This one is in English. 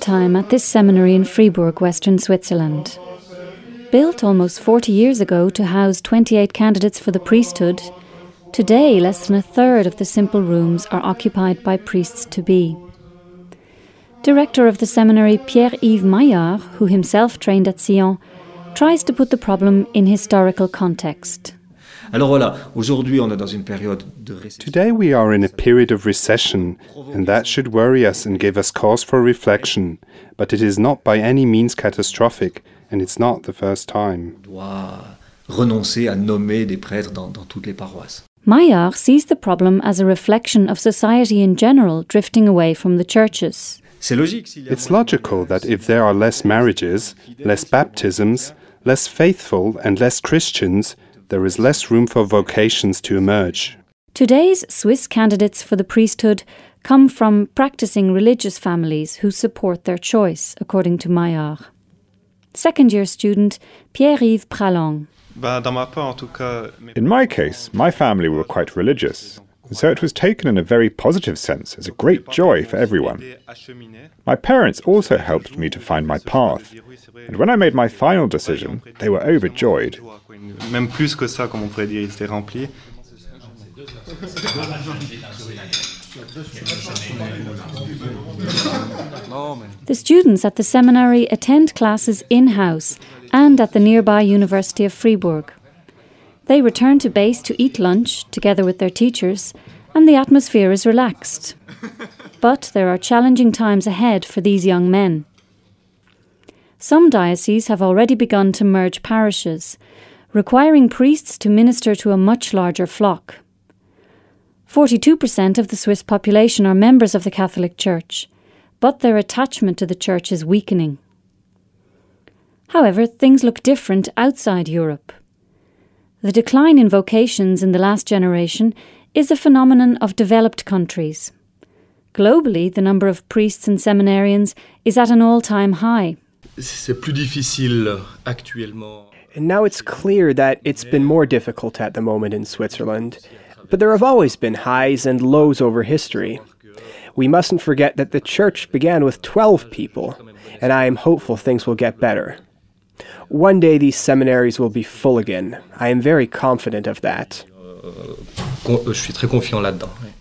time at this seminary in Fribourg, Western Switzerland. Built almost 40 years ago to house 28 candidates for the priesthood, today less than a third of the simple rooms are occupied by priests-to-be. Director of the seminary Pierre-Yves Maillard, who himself trained at Sion, tries to put the problem in historical context. Today we are in a period of recession, and that should worry us and give us cause for reflection, but it is not by any means catastrophic, and it's not the first time. Maillard sees the problem as a reflection of society in general drifting away from the churches. It's logical that if there are less marriages, less baptisms, less faithful and less Christians, there is less room for vocations to emerge. Today's Swiss candidates for the priesthood come from practicing religious families who support their choice, according to Maillard. Second-year student Pierre-Yves Pralong. In my case, my family were quite religious, so it was taken in a very positive sense as a great joy for everyone. My parents also helped me to find my path, and when I made my final decision, they were overjoyed. The students at the seminary attend classes in-house and at the nearby University of Fribourg. They return to base to eat lunch together with their teachers, and the atmosphere is relaxed. But there are challenging times ahead for these young men. Some dioceses have already begun to merge parishes, requiring priests to minister to a much larger flock. 42% of the Swiss population are members of the Catholic Church, but their attachment to the Church is weakening. However, things look different outside Europe. The decline in vocations in the last generation is a phenomenon of developed countries. Globally, the number of priests and seminarians is at an all-time high. And now it's clear that it's been more difficult at the moment in Switzerland, but there have always been highs and lows over history. We mustn't forget that the church began with 12 people, and I am hopeful things will get better. One day these seminaries will be full again. I am very confident of that. Je suis très confiant là-dedans.